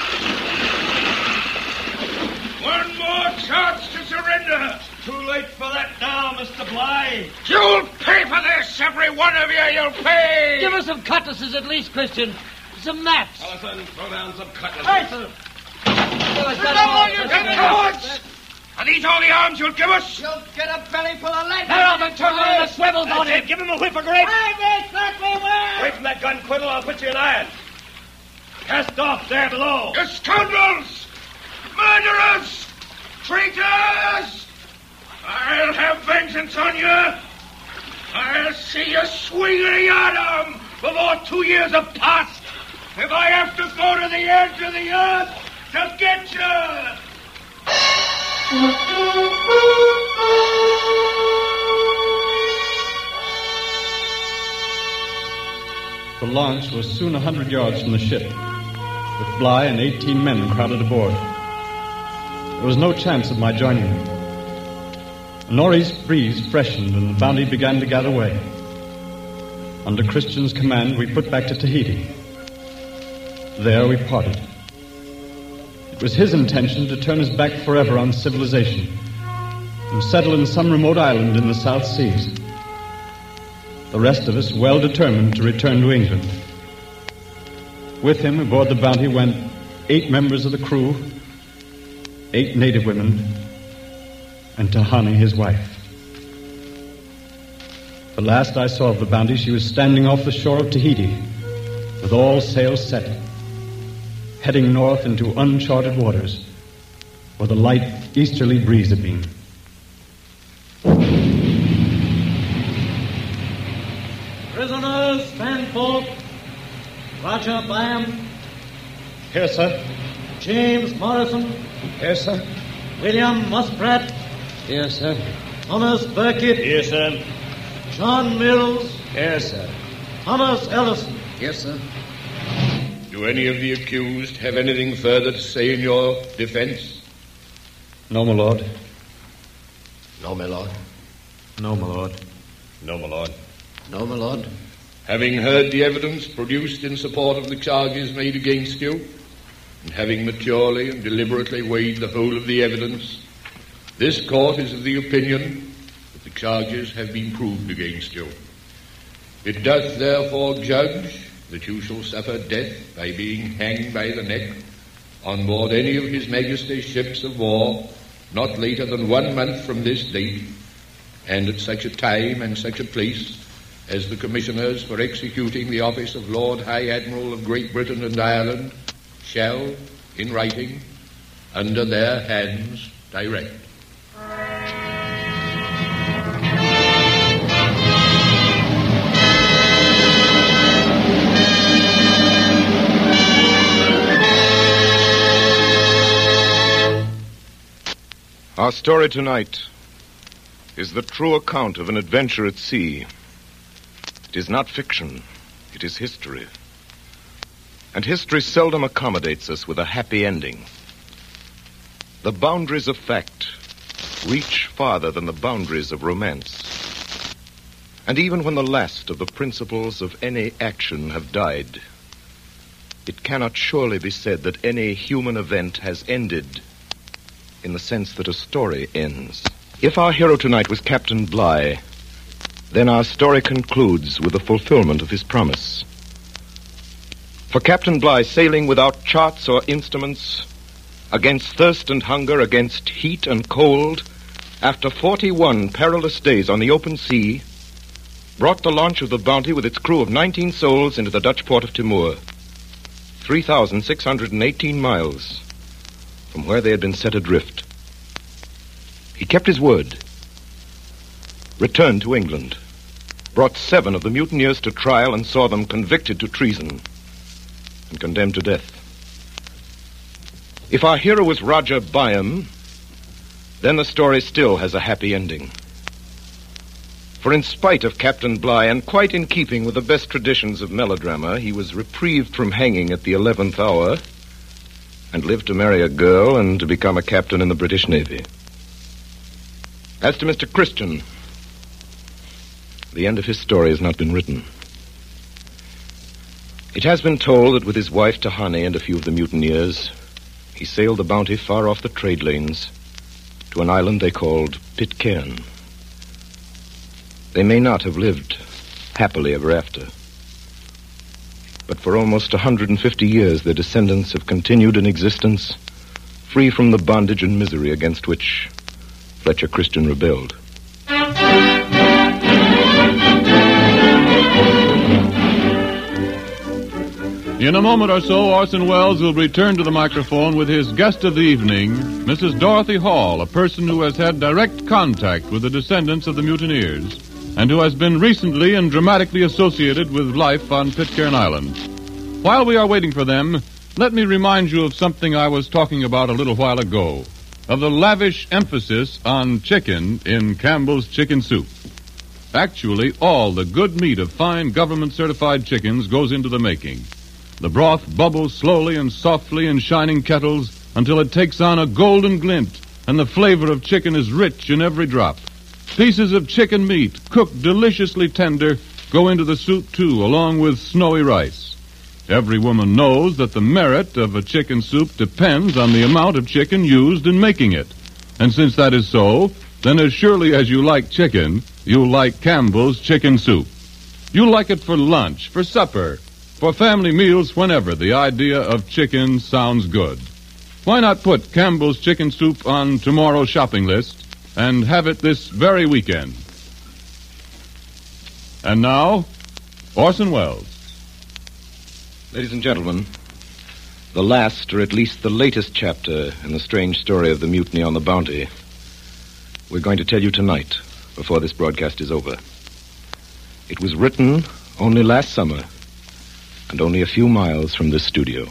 One more chance to surrender. Too late for that now, Mr. Bligh. You'll pay for this, every one of you. You'll pay. Give us some cutlasses at least, Christian. Some maps. Allison, throw down some cutlasses. Aye, sir. You cowards! Are these all the arms you'll give us? You'll get a belly full of lead. They're off and turn on the swivels on him. Give him a whiff of grape. Away Away from that gun, Quiddle. I'll put you in irons. Cast off there below. You scoundrels! Murderers! Traitors! I'll have vengeance on you. I'll see you swing in a yardarm before 2 years have passed. If I have to go to the edge of the earth to get you. The launch was soon 100 yards from the ship, with Bligh and 18 men crowded aboard. There was no chance of my joining them. A northeast breeze freshened and the Bounty began to gather way. Under Christian's command, we put back to Tahiti. There we parted. It was his intention to turn his back forever on civilization and settle in some remote island in the South Seas. The rest of us well determined to return to England. With him aboard the Bounty went 8 members of the crew, 8 native women, and Tahani, his wife. The last I saw of the Bounty, she was standing off the shore of Tahiti, with all sails set, heading north into uncharted waters, where the light easterly breeze had been. Prisoners, stand forth. Roger Byam. Here, sir. James Morrison. Here, sir. William Musprat. Here, sir. Thomas Burkitt. Here, sir. John Mills. Here, sir. Thomas Ellison. Yes, sir. Do any of the accused have anything further to say in your defense? No, my lord. No, my lord. No, my lord. No, my lord. No, my lord. Having heard the evidence produced in support of the charges made against you, and having maturely and deliberately weighed the whole of the evidence, this court is of the opinion that the charges have been proved against you. It doth therefore judge that you shall suffer death by being hanged by the neck on board any of His Majesty's ships of war not later than 1 month from this date, and at such a time and such a place as the commissioners for executing the office of Lord High Admiral of Great Britain and Ireland shall, in writing, under their hands, direct. Our story tonight is the true account of an adventure at sea. It is not fiction, it is history. And history seldom accommodates us with a happy ending. The boundaries of fact reach farther than the boundaries of romance. And even when the last of the principles of any action have died, it cannot surely be said that any human event has ended in the sense that a story ends. If our hero tonight was Captain Bligh, then our story concludes with the fulfillment of his promise. For Captain Bligh, sailing without charts or instruments, against thirst and hunger, against heat and cold, after 41 perilous days on the open sea, brought the launch of the Bounty with its crew of 19 souls into the Dutch port of Timor, 3,618 miles from where they had been set adrift. He kept his word, returned to England, brought 7 of the mutineers to trial and saw them convicted to treason and condemned to death. If our hero was Roger Byam, then the story still has a happy ending. For in spite of Captain Bligh, and quite in keeping with the best traditions of melodrama, he was reprieved from hanging at the 11th hour and lived to marry a girl and to become a captain in the British Navy. As to Mr. Christian, the end of his story has not been written. It has been told that with his wife Tahani and a few of the mutineers, he sailed the Bounty far off the trade lanes to an island they called Pitcairn. They may not have lived happily ever after, but for almost 150 years their descendants have continued in existence, free from the bondage and misery against which Fletcher Christian rebelled. In a moment or so, Orson Welles will return to the microphone with his guest of the evening, Mrs. Dorothy Hall, a person who has had direct contact with the descendants of the mutineers and who has been recently and dramatically associated with life on Pitcairn Island. While we are waiting for them, let me remind you of something I was talking about a little while ago, of the lavish emphasis on chicken in Campbell's Chicken Soup. Actually, all the good meat of fine government-certified chickens goes into the making. The broth bubbles slowly and softly in shining kettles until it takes on a golden glint, and the flavor of chicken is rich in every drop. Pieces of chicken meat, cooked deliciously tender, go into the soup, too, along with snowy rice. Every woman knows that the merit of a chicken soup depends on the amount of chicken used in making it. And since that is so, then as surely as you like chicken, you like Campbell's Chicken Soup. You like it for lunch, for supper, for family meals, whenever the idea of chicken sounds good. Why not put Campbell's Chicken Soup on tomorrow's shopping list and have it this very weekend? And now, Orson Welles. Ladies and gentlemen, the last, or at least the latest chapter in the strange story of the mutiny on the Bounty, we're going to tell you tonight, before this broadcast is over. It was written only last summer, and only a few miles from this studio.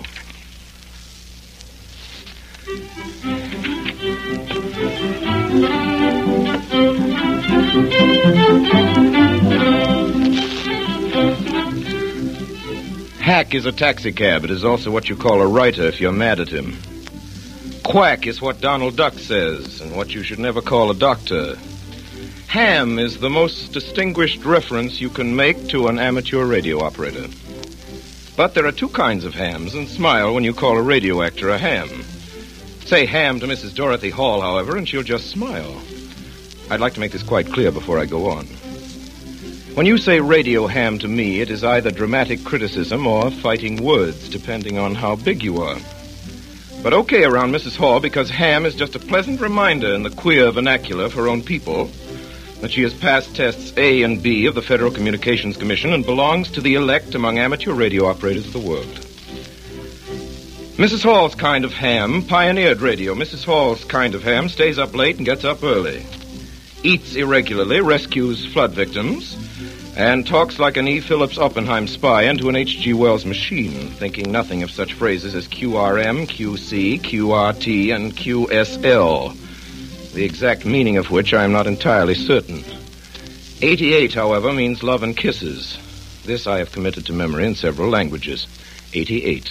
Hack is a taxicab. It is also what you call a writer if you're mad at him. Quack is what Donald Duck says, and what you should never call a doctor. Ham is the most distinguished reference you can make to an amateur radio operator. But there are 2 kinds of hams, and smile when you call a radio actor a ham. Say ham to Mrs. Dorothy Hall, however, and she'll just smile. I'd like to make this quite clear before I go on. When you say radio ham to me, it is either dramatic criticism or fighting words, depending on how big you are. But okay around Mrs. Hall, because ham is just a pleasant reminder in the queer vernacular of her own people that she has passed tests A and B of the Federal Communications Commission and belongs to the elect among amateur radio operators of the world. Mrs. Hall's kind of ham pioneered radio. Mrs. Hall's kind of ham stays up late and gets up early, eats irregularly, rescues flood victims, and talks like an E. Phillips Oppenheim spy into an H.G. Wells machine, thinking nothing of such phrases as QRM, QC, QRT, and QSL, the exact meaning of which I am not entirely certain. 88, however, means love and kisses. This I have committed to memory in several languages. 88.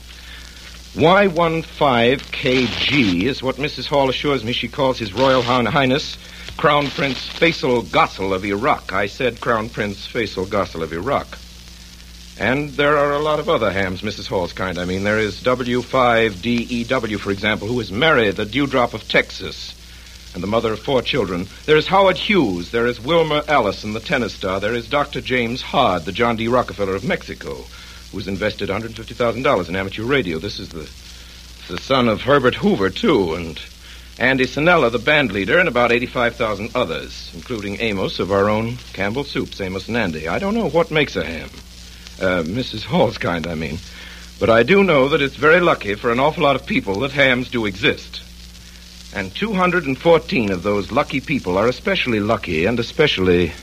Y15KG is what Mrs. Hall assures me she calls His Royal Highness Crown Prince Faisal Ghassel of Iraq. I said Crown Prince Faisal Ghassel of Iraq. And there are a lot of other hams, Mrs. Hall's kind, I mean. There is W5DEW, for example, who is Mary, the Dewdrop of Texas, and the mother of 4 children. There is Howard Hughes. There is Wilmer Allison, the tennis star. There is Dr. James Hard, the John D. Rockefeller of Mexico, who's invested $150,000 in amateur radio. This is the son of Herbert Hoover, too, and Andy Sinella, the band leader, and about 85,000 others, including Amos of our own Campbell Soups, Amos and Andy. I don't know what makes a ham. Mrs. Hall's kind, I mean. But I do know that it's very lucky for an awful lot of people that hams do exist. And 214 of those lucky people are especially lucky and especially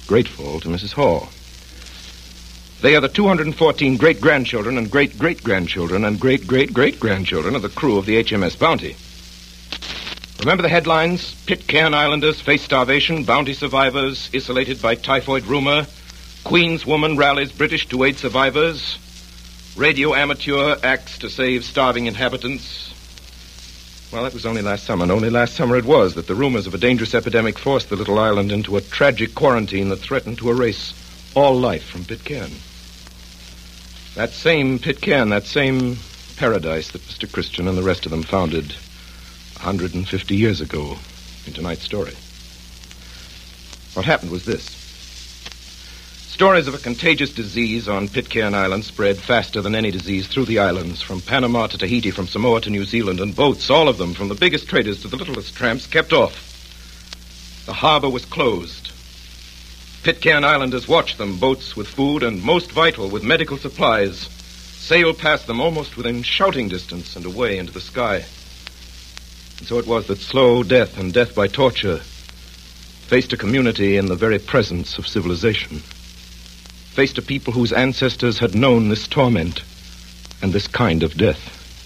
grateful to Mrs. Hall. They are the 214 great-grandchildren and great-great-grandchildren and great-great-great-grandchildren of the crew of the HMS Bounty. Remember the headlines? Pitcairn Islanders face starvation, Bounty survivors isolated by typhoid rumor, Queen's woman rallies British to aid survivors, radio amateur acts to save starving inhabitants. Well, that was only last summer, and only last summer it was that the rumors of a dangerous epidemic forced the little island into a tragic quarantine that threatened to erase all life from Pitcairn. That same Pitcairn, that same paradise that Mr. Christian and the rest of them founded 150 years ago in tonight's story. What happened was this. Stories of a contagious disease on Pitcairn Island spread faster than any disease through the islands, from Panama to Tahiti, from Samoa to New Zealand, and boats, all of them, from the biggest traders to the littlest tramps, kept off. The harbor was closed. Pitcairn Islanders watched them, boats with food and, most vital, with medical supplies, sail past them almost within shouting distance and away into the sky. And so it was that slow death and death by torture faced a community in the very presence of civilization, faced a people whose ancestors had known this torment and this kind of death.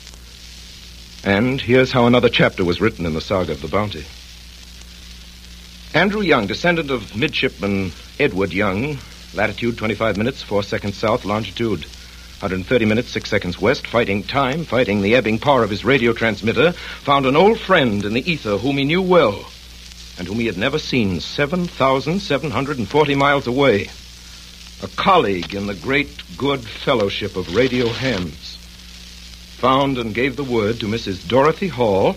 And here's how another chapter was written in the saga of the Bounty. Andrew Young, descendant of midshipman Edward Young, latitude 25 minutes, 4 seconds south, longitude 130 minutes, 6 seconds west, fighting time, fighting the ebbing power of his radio transmitter, found an old friend in the ether whom he knew well and whom he had never seen 7,740 miles away. A colleague in the great good fellowship of radio hams. Found and gave the word to Mrs. Dorothy Hall,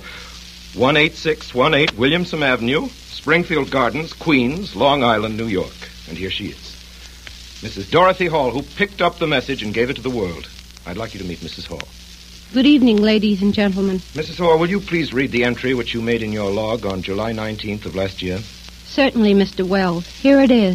18618 Williamson Avenue, Springfield Gardens, Queens, Long Island, New York. And here she is. Mrs. Dorothy Hall, who picked up the message and gave it to the world. I'd like you to meet Mrs. Hall. Good evening, ladies and gentlemen. Mrs. Hall, will you please read the entry which you made in your log on July 19th of last year? Certainly, Mr. Wells. Here it is.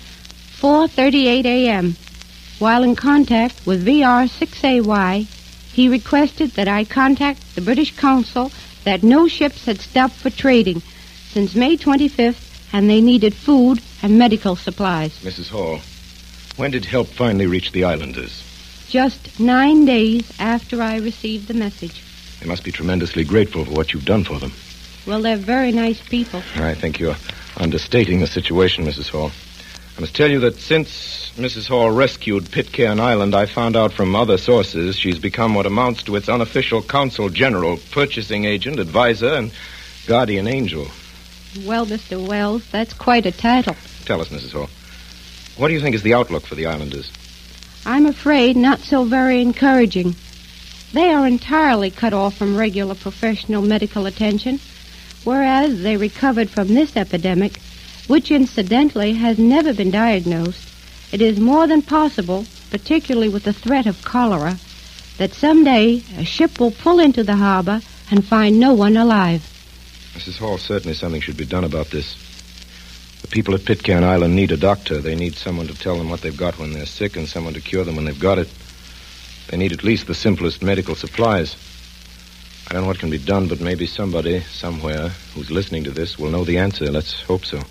4:38 a.m. While in contact with VR-6AY, he requested that I contact the British Consul that no ships had stopped for trading since May 25th, and they needed food and medical supplies. Mrs. Hall, when did help finally reach the islanders? Just 9 days after I received the message. They must be tremendously grateful for what you've done for them. Well, they're very nice people. I think you're understating the situation, Mrs. Hall. I must tell you that since Mrs. Hall rescued Pitcairn Island, I found out from other sources she's become what amounts to its unofficial consul general, purchasing agent, advisor, and guardian angel. Well, Mr. Wells, that's quite a title. Tell us, Mrs. Hall, what do you think is the outlook for the islanders? I'm afraid not so very encouraging. They are entirely cut off from regular professional medical attention, whereas they recovered from this epidemic, which incidentally has never been diagnosed. It is more than possible, particularly with the threat of cholera, that someday a ship will pull into the harbor and find no one alive. Mrs. Hall, certainly something should be done about this. The people at Pitcairn Island need a doctor. They need someone to tell them what they've got when they're sick and someone to cure them when they've got it. They need at least the simplest medical supplies. I don't know what can be done, but maybe somebody, somewhere, who's listening to this will know the answer. Let's hope so.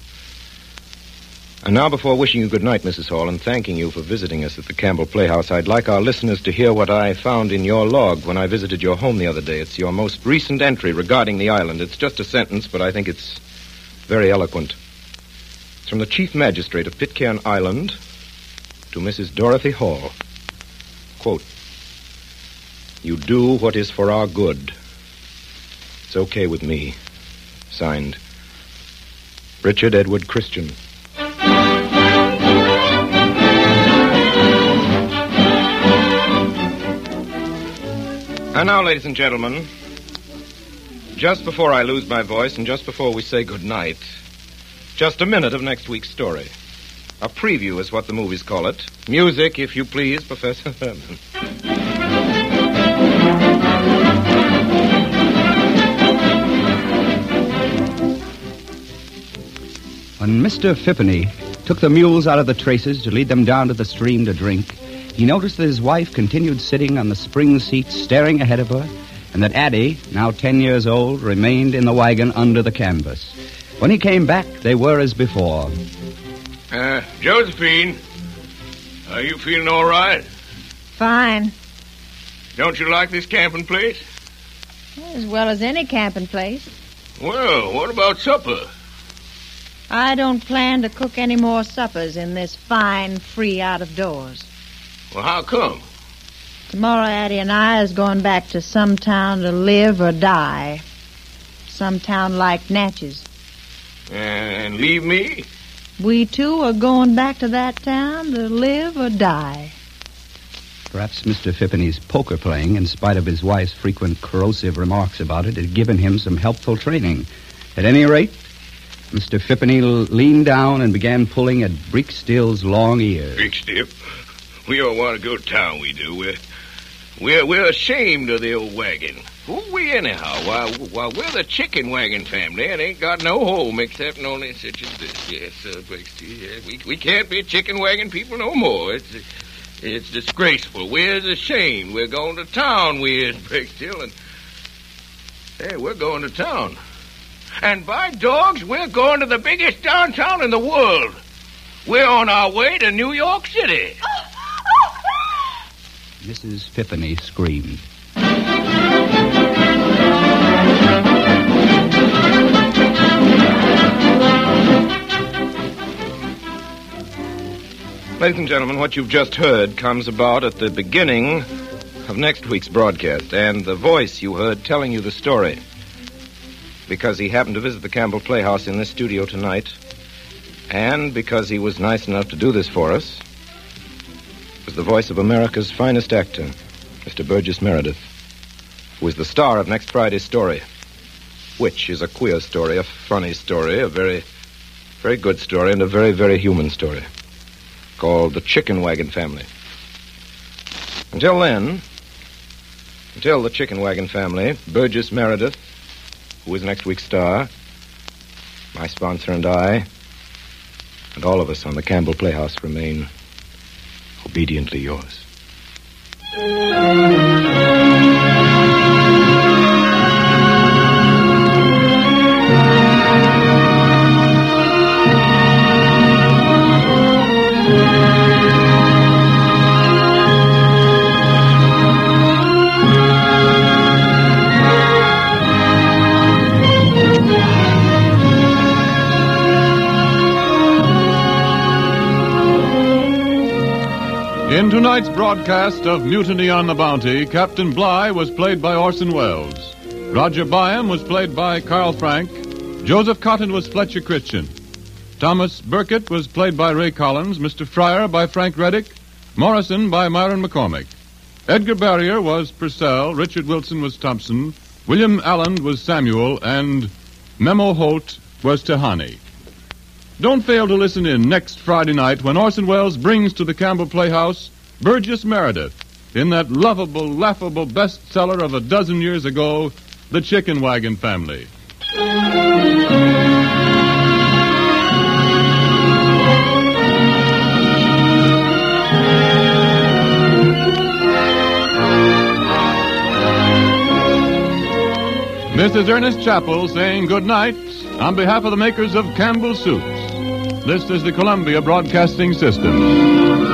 And now, before wishing you good night, Mrs. Hall, and thanking you for visiting us at the Campbell Playhouse, I'd like our listeners to hear what I found in your log when I visited your home the other day. It's your most recent entry regarding the island. It's just a sentence, but I think it's very eloquent. It's from the Chief Magistrate of Pitcairn Island to Mrs. Dorothy Hall. Quote, "You do what is for our good. It's okay with me." Signed, Richard Edward Christian. And now, ladies and gentlemen, just before I lose my voice and just before we say good night, just a minute of next week's story. A preview is what the movies call it. Music, if you please, Professor Thurman. When Mr. Phippeny took the mules out of the traces to lead them down to the stream to drink, he noticed that his wife continued sitting on the spring seat staring ahead of her, and that Addie, now 10 years old, remained in the wagon under the canvas. When he came back, they were as before. Josephine, are you feeling all right? Fine. Don't you like this camping place? As well as any camping place. Well, what about supper? I don't plan to cook any more suppers in this fine, free out of doors. Well, how come? Tomorrow, Addie and I is going back to some town to live or die. Some town like Natchez. And leave me? We too are going back to that town to live or die. Perhaps Mr. Phippany's poker playing, in spite of his wife's frequent corrosive remarks about it, had given him some helpful training. At any rate, Mr. Phippany leaned down and began pulling at Breekstill's long ear. Breekstill? We all want to go to town, we do. We're ashamed of the old wagon. Who are we anyhow? Why, we're the chicken wagon family and ain't got no home except only such as this. Yes, Breekstill, yeah. We can't be chicken wagon people no more. It's disgraceful. We're ashamed. We're going to town, we is, Breekstill, and... Hey, we're going to town. And by dogs, we're going to the biggest downtown in the world. We're on our way to New York City. Mrs. Phippany screamed. Ladies and gentlemen, what you've just heard comes about at the beginning of next week's broadcast, and the voice you heard telling you the story, because he happened to visit the Campbell Playhouse in this studio tonight, and because he was nice enough to do this for us, was the voice of America's finest actor, Mr. Burgess Meredith, who is the star of next Friday's story, which is a queer story, a funny story, a very, very good story, and a very, very human story, called The Chicken Wagon Family. Until then, until The Chicken Wagon Family, Burgess Meredith, who is next week's star, my sponsor and I, and all of us on the Campbell Playhouse remain obediently yours. In tonight's broadcast of Mutiny on the Bounty, Captain Bligh was played by Orson Welles. Roger Byam was played by Carl Frank. Joseph Cotton was Fletcher Christian. Thomas Burkett was played by Ray Collins. Mr. Fryer by Frank Reddick. Morrison by Myron McCormick. Edgar Barrier was Purcell. Richard Wilson was Thompson. William Allen was Samuel. And Memo Holt was Tahani. Don't fail to listen in next Friday night when Orson Welles brings to the Campbell Playhouse Burgess Meredith in that lovable, laughable bestseller of a dozen years ago, The Chicken Wagon Family. This is Ernest Chappell saying good night on behalf of the makers of Campbell Soups. This is the Columbia Broadcasting System.